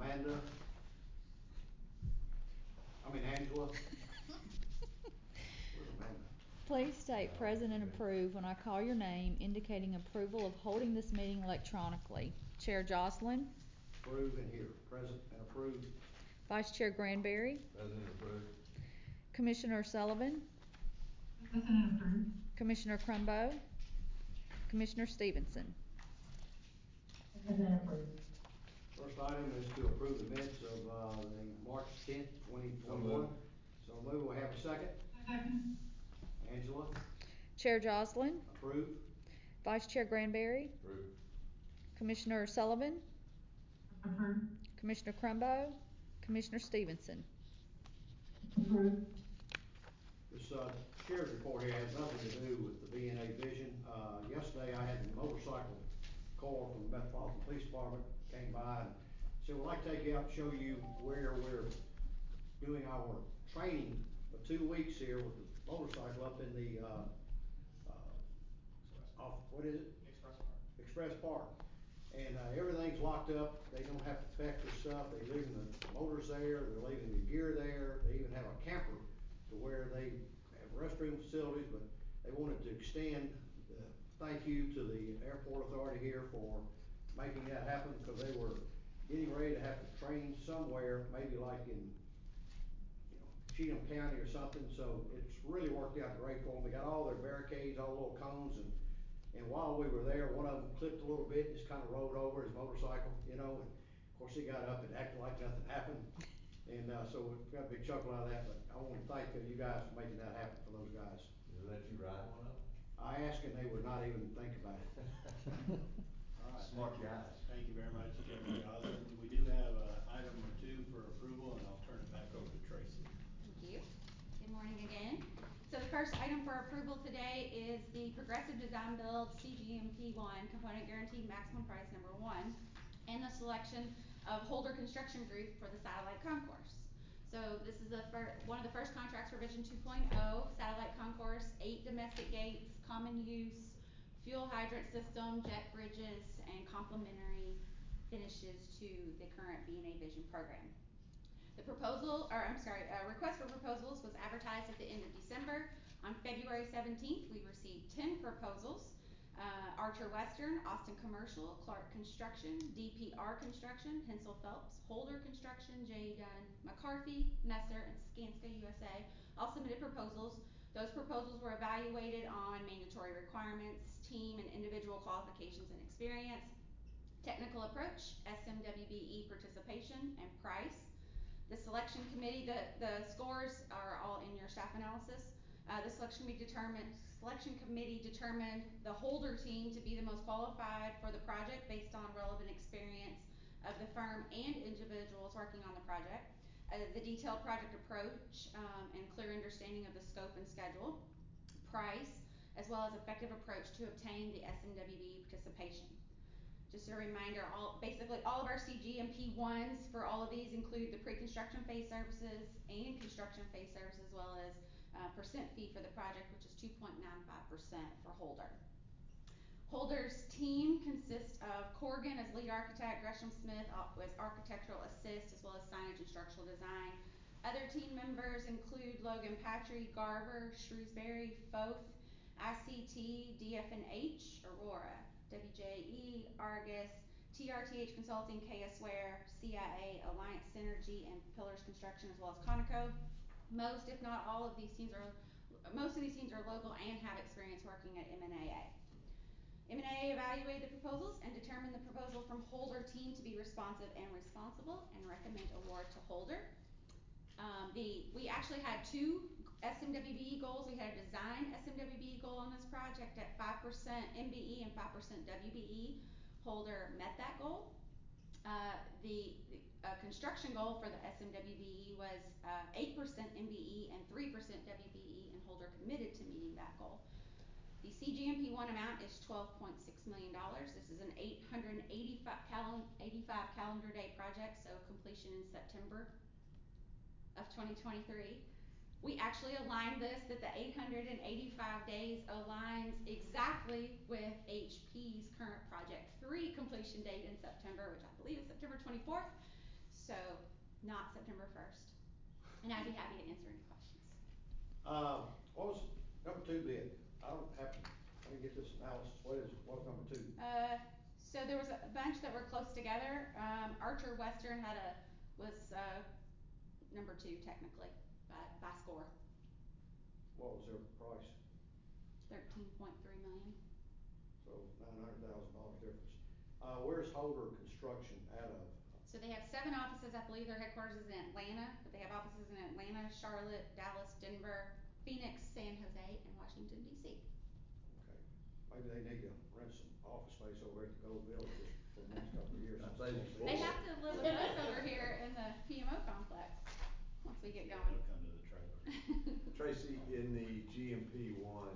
Angela. Where's Amanda? Please state present and approve when I call your name, indicating approval of holding this meeting electronically. Chair Jocelyn. Approve and here. Present and approved. Vice Chair Granberry. Present and approved. Commissioner Sullivan. Present and approved. Commissioner Crumbo. Commissioner Stevenson. Present and approved. First item is to approve the minutes of the March 10th, 2021. So move. We'll have a second. Second. Angela. Chair Jocelyn. Approve. Vice Chair Granberry. Approved. Commissioner Sullivan. Approved. Commissioner Crumbo. Commissioner Stevenson. Approved. This chair's report here has nothing to do with the BNA Vision. Yesterday I had the motorcycle corps from the Metropolitan Police Department came by and said, "Well, I'd like to take you out and show you where we're doing our training for 2 weeks here with the motorcycle up in the what is it? Express Park. And everything's locked up. They don't have to pack their stuff. They're leaving the motors there. They're leaving the gear there. They even have a camper to where they have restroom facilities, but they wanted to extend the thank you to the airport authority here for making that happen, because they were getting ready to have to train somewhere, maybe like in Cheatham County or something. So it's really worked out great for them. They got all their barricades, all the little cones, and while we were there, one of them clipped a little bit and just kind of rolled over his motorcycle, and of course he got up and acted like nothing happened. And so we got a big chuckle out of that, but I want to thank you guys for making that happen for those guys. Did they let you ride one of them? I asked and they would not even think about it. All right. Smart guys. Thank you very much, Chairman Johnson. We do have item or two for approval, and I'll turn it back over to Tracy. Thank you. Good morning again. So the first item for approval today is the Progressive Design Build CGMP1 Component Guaranteed Maximum Price number 1 and the selection of Holder Construction Group for the Satellite Concourse. So this is one of the first contracts for Vision 2.0, Satellite Concourse, 8 domestic gates, common use, fuel hydrant system, jet bridges, and complementary finishes to the current BNA Vision program. The request for proposals was advertised at the end of December. On February 17th, we received 10 proposals. Archer Western, Austin Commercial, Clark Construction, DPR Construction, Hensel Phelps, Holder Construction, J. Dunn McCarthy, Messer, and Skanska USA all submitted proposals. Those proposals were evaluated on mandatory requirements, team and individual qualifications and experience, technical approach, SMWBE participation, and price. The selection committee, the scores are all in your staff analysis. The selection committee determined the holder team to be the most qualified for the project based on relevant experience of the firm and individuals working on the project, the detailed project approach and clear understanding of the scope and schedule, price, as well as effective approach to obtain the SMWB participation. Just a reminder, basically all of our CGMP ones for all of these include the pre-construction phase services and construction phase services, as well as percent fee for the project, which is 2.95% for Holder. Holder's team consists of Corrigan as lead architect, Gresham Smith as architectural assist, as well as signage and structural design. Other team members include Logan Patry, Garver, Shrewsbury, Foth, ICT, DF&H, Aurora, WJE, Argus, TRTH Consulting, KS Ware, CIA, Alliance Synergy, and Pillars Construction, as well as Conoco. Most, if not all of these teams most of these teams are local and have experience working at MNAA. MNAA evaluated the proposals and determined the proposal from Holder team to be responsive and responsible and recommend award to Holder. We actually had 2 SMWBE goals. We had a design SMWBE goal on this project at 5% MBE and 5% WBE. Holder met that goal. The construction goal for the SMWBE was 8% MBE and 3% WBE, and Holder committed to meeting that goal. The CGMP1 amount is $12.6 million. This is an 885 calendar day project, so completion in September of 2023. We actually aligned this that the 885 days aligns exactly with HP's current project 3 completion date in September, which I believe is September 24th. so not September 1st. And I'd be happy to answer any questions. What was number 2 bid? I don't have to, let me get this analysis. What was number 2? So there was a bunch that were close together. Archer Western was number 2 technically by score. What was their price? 13.3 million. So $900,000 difference. Where's Holder Construction out of? So they have 7 offices. I believe their headquarters is in Atlanta, but they have offices in Atlanta, Charlotte, Dallas, Denver, Phoenix, San Jose, and Washington, D.C. Okay. Maybe they need to rent some office space over at the Gold Building just for the next couple of years. They have to live with us over here in the PMO complex once we get going. They'll come to the trailer. Tracy, in the GMP one,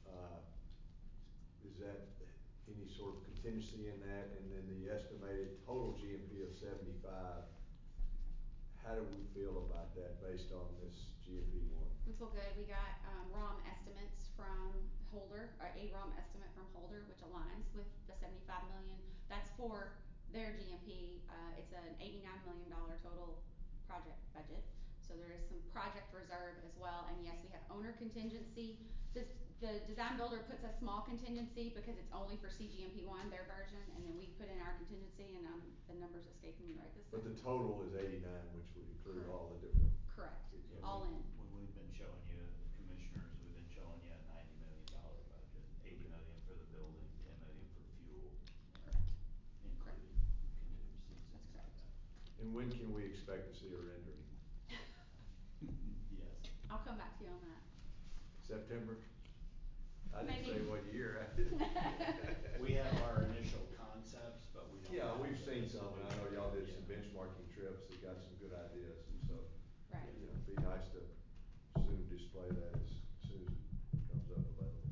is that any sort of contingency in that? And then the estimated total GMP of 75, how do we feel about that based on this GMP one? We feel good. We got ROM estimates from Holder, or a ROM estimate from Holder, which aligns with the 75 million. That's for their GMP. It's an $89 million total project budget. So there is some project reserve as well. And yes, we have owner contingency. The design builder puts a small contingency because it's only for CGMP1, their version, and then we put in our contingency, and the numbers escaping me right this But second. the total is 89, which would include Correct. all the different. Correct. Yeah, All in. When we've been showing you, the commissioners, we've been showing you a $90 million budget, 80 million for the building, 10 million for fuel. Correct. Including contingencies. That's correct. And when can we expect to see a rendering? Yes. I'll come back to you on that. September? I didn't Maybe. say what year. We have our initial concepts, but we don't. Yeah, have we've the seen some, and I know y'all did some Yeah. benchmarking trips that got some good ideas, and so. Right. You know, it'd be nice to soon display that as soon as it comes up available.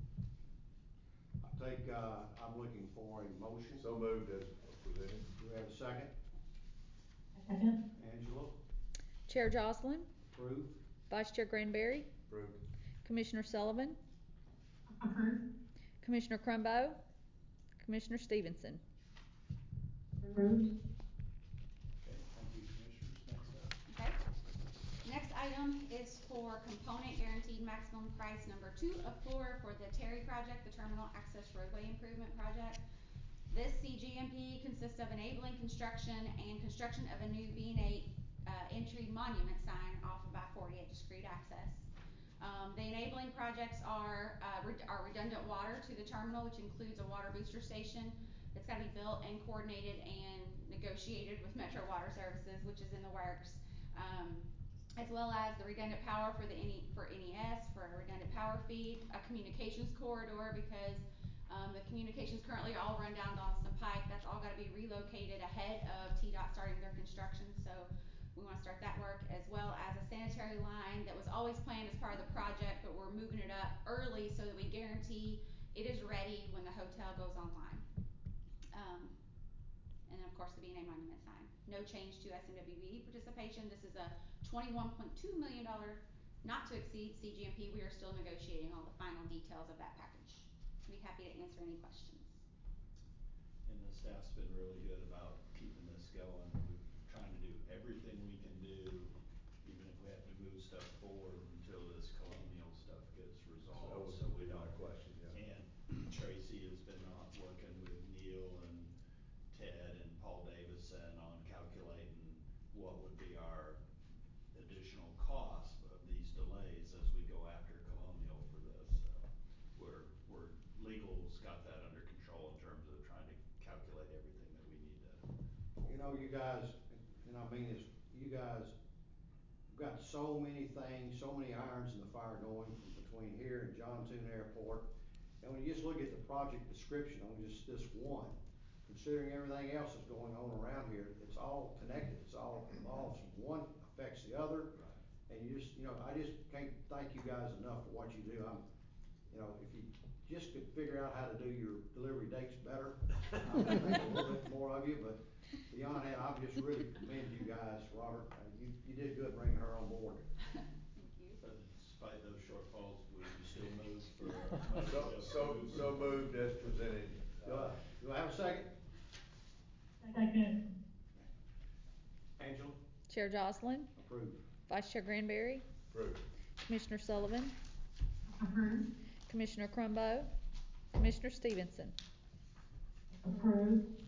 I'm looking for a motion. So moved as presented. Do we have a second? Second. Angela? Chair Jocelyn, Approve? Vice Chair Granberry, Approved. Commissioner Sullivan, Approved. Commissioner Crumbo, Commissioner Stevenson. Approved. Okay, thank you, commissioners. Next up. Okay. Next item is for component guaranteed maximum price number 2 of 4 for the Terry project, the Terminal Access Roadway Improvement Project. This CGMP consists of enabling construction and construction of a new B&8 entry monument sign off of I-48 discrete access. The enabling projects are redundant water to the terminal, which includes a water booster station that's got to be built and coordinated and negotiated with Metro Water Services, which is in the works, as well as the redundant power for NES, for a redundant power feed, a communications corridor, because the communications currently all run down Donaldson Pike. That's all got to be relocated ahead of TDOT starting their construction. So we want to start that work, as well as a sanitary line that was always planned as part of the project, but we're moving it up early so that we guarantee it is ready when the hotel goes online. And then of course the B&A monument sign. No change to SMWB participation. This is a $21.2 million not to exceed CGMP. We are still negotiating all the final details of that package. I'd be happy to answer any questions. And the staff's been really good about keeping this going. We're trying to do everything we can do, even if we have to move stuff forward until this colonial stuff gets resolved. That was So we my don't. question, yeah. And Tracy has been working with Neil and Ted and Paul Davison on calculating what would be our additional cost of these delays as we go after colonial for this. Legal's got that under control in terms of trying to calculate everything that we need to. You know, you guys, and I mean this, you guys have got so many things, so many irons in the fire going from between here and John Tune Airport. And when you just look at the project description on just this one, considering everything else that's going on around here, it's all connected. It's all involved. One affects the other. Right. And you just, you know, I just can't thank you guys enough for what you do. You know, if you just could figure out how to do your delivery dates better, I would think a little bit more of you. But beyond that, I just really commend you guys, Robert. You did good bringing her on board. Thank you. But despite those shortfalls, would you still move for? So moved as presented. Do I have a second? Second. Angela? Chair Joslin, Approved. Vice Chair Granberry, Approved. Commissioner Sullivan, Approved. Commissioner Crumbo, Commissioner Stevenson. Approved.